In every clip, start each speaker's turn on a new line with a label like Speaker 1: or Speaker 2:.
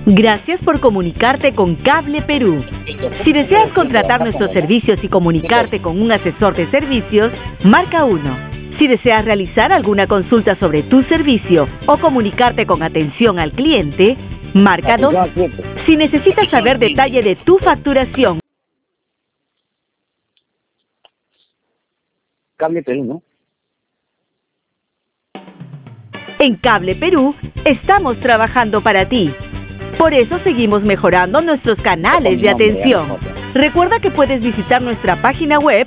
Speaker 1: Gracias por comunicarte con Cable Perú. Si deseas contratar nuestros servicios y comunicarte con un asesor de servicios, marca 1. Si deseas realizar alguna consulta sobre tu servicio o comunicarte con atención al cliente, marca 2. Si necesitas saber detalle de tu facturación.
Speaker 2: Cable Perú, ¿no?
Speaker 1: En Cable Perú estamos trabajando para ti. Por eso seguimos mejorando nuestros canales de atención. Recuerda que puedes visitar nuestra página web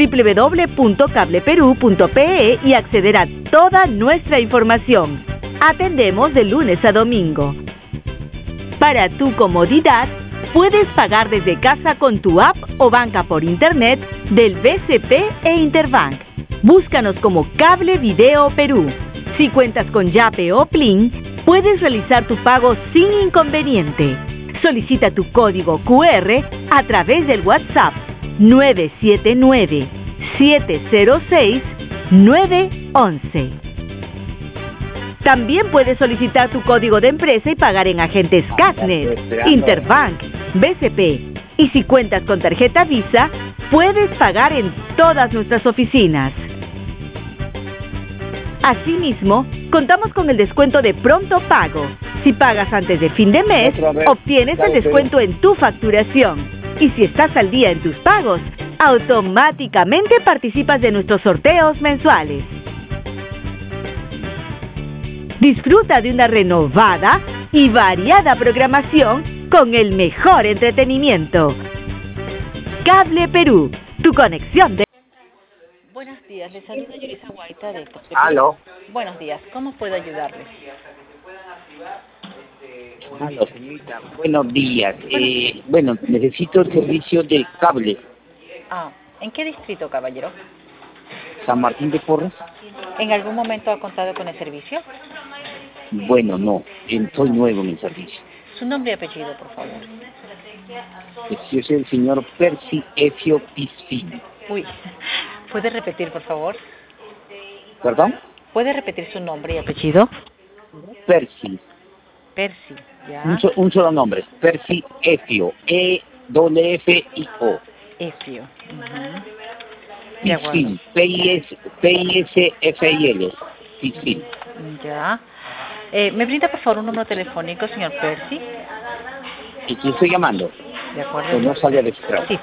Speaker 1: www.cableperú.pe y acceder a toda nuestra información. Atendemos de lunes a domingo. Para tu comodidad, puedes pagar desde casa con tu app o banca por internet del BCP e Interbank. Búscanos como Cable Video Perú. Si cuentas con Yape o Plin, puedes realizar tu pago sin inconveniente. Solicita tu código QR a través del WhatsApp 979-706-911. También puedes solicitar tu código de empresa y pagar en agentes Casnet, Interbank, BCP. Y si cuentas con tarjeta Visa, puedes pagar en todas nuestras oficinas. Asimismo, contamos con el descuento de pronto pago. Si pagas antes de fin de mes, obtienes el descuento en tu facturación. Y si estás al día en tus pagos, automáticamente participas de nuestros sorteos mensuales. Disfruta de una renovada y variada programación con el mejor entretenimiento. Cable Perú, tu conexión de...
Speaker 3: Buenos días, les saluda Yurisa Guaita de Cable Perú.
Speaker 2: Aló.
Speaker 3: Buenos días, ¿cómo puedo ayudarles?
Speaker 2: Aló, señorita. Buenos días. Bueno, necesito el servicio del cable.
Speaker 3: ¿En qué distrito, caballero?
Speaker 2: San Martín de Porres.
Speaker 3: ¿En algún momento ha contado con el servicio?
Speaker 2: Bueno, no. Estoy nuevo en el servicio.
Speaker 3: Su nombre y apellido, por favor.
Speaker 2: Yo soy el señor Percy Efio Pisfin.
Speaker 3: Uy, ¿puede repetir, por favor?
Speaker 2: ¿Perdón?
Speaker 3: ¿Puede repetir su nombre y apellido?
Speaker 2: Percy.
Speaker 3: Percy, ya.
Speaker 2: Un solo nombre. Percy Efio. E-F-I-O.
Speaker 3: Efio.
Speaker 2: Pisfin. P-I-S-F-I-L. Pisfin.
Speaker 3: Ya. ¿Me brinda, por favor, un número telefónico, señor Percy?
Speaker 2: ¿Y quién estoy llamando?
Speaker 3: De acuerdo.
Speaker 2: Que no sale registrado.
Speaker 3: Sí.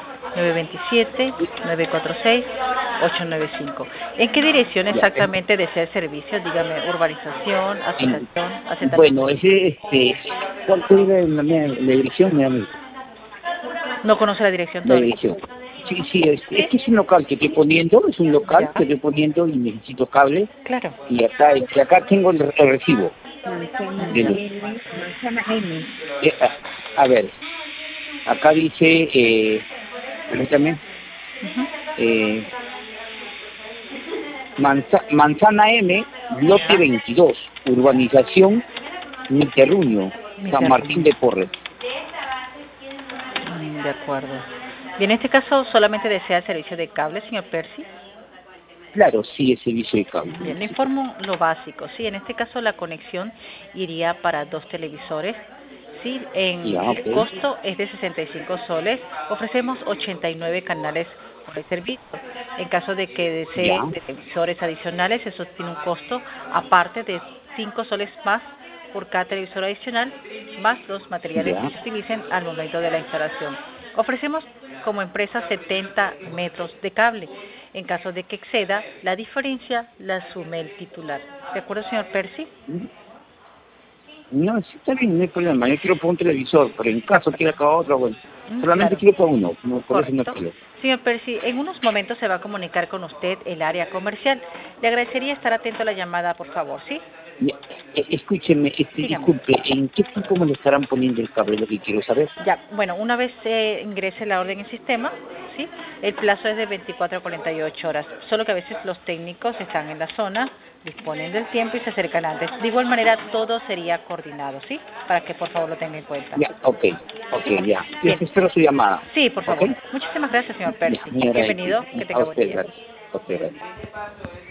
Speaker 3: 927-946-895. ¿En qué dirección exactamente desea el servicio? Dígame, urbanización, asociación, asentamiento.
Speaker 2: Bueno, ¿cuál fue la dirección?
Speaker 3: ¿No conoce la dirección
Speaker 2: La
Speaker 3: todavía?
Speaker 2: dirección. Sí, es que es un local que estoy poniendo, y necesito cable.
Speaker 3: Claro.
Speaker 2: Y acá tengo el recibo. A ver, acá dice, permítame, Manzana M, lote 22, urbanización Miterruño, San Martín de Porres.
Speaker 3: De acuerdo. Y en este caso, ¿solamente desea el servicio de cable, señor Percy?
Speaker 2: Claro, sí, el servicio de cable.
Speaker 3: Bien, le informo lo básico. Sí, en este caso la conexión iría para 2 televisores. Sí, el costo es de 65 soles. Ofrecemos 89 canales por el servicio. En caso de que desee televisores adicionales, eso tiene un costo aparte de 5 soles más por cada televisor adicional, más los materiales que se utilicen al momento de la instalación. Ofrecemos como empresa 70 metros de cable. En caso de que exceda, la diferencia la asume el titular. ¿De acuerdo, señor Percy?
Speaker 2: No, sí, está bien, no hay problema. Yo quiero por un televisor, pero en caso quiera acabar otro, bueno. Solamente quiero por uno, no, por eso no hay problema.
Speaker 3: Señor Percy, en unos momentos se va a comunicar con usted el área comercial. Le agradecería estar atento a la llamada, por favor, ¿sí?
Speaker 2: Escúcheme, disculpe, ¿en qué tiempo me lo estarán poniendo el cable? Lo que quiero saber.
Speaker 3: Ya, bueno, una vez ingrese la orden en sistema, ¿sí? El plazo es de 24 a 48 horas. Solo que a veces los técnicos están en la zona, disponen del tiempo y se acercan antes. De igual manera, todo sería coordinado, ¿sí? Para que por favor lo tenga en cuenta.
Speaker 2: Ya, ok, ya. Yo espero su llamada.
Speaker 3: Sí, por favor. Muchísimas gracias, señor Percy. Bienvenido, que tenga buen día.
Speaker 2: Gracias.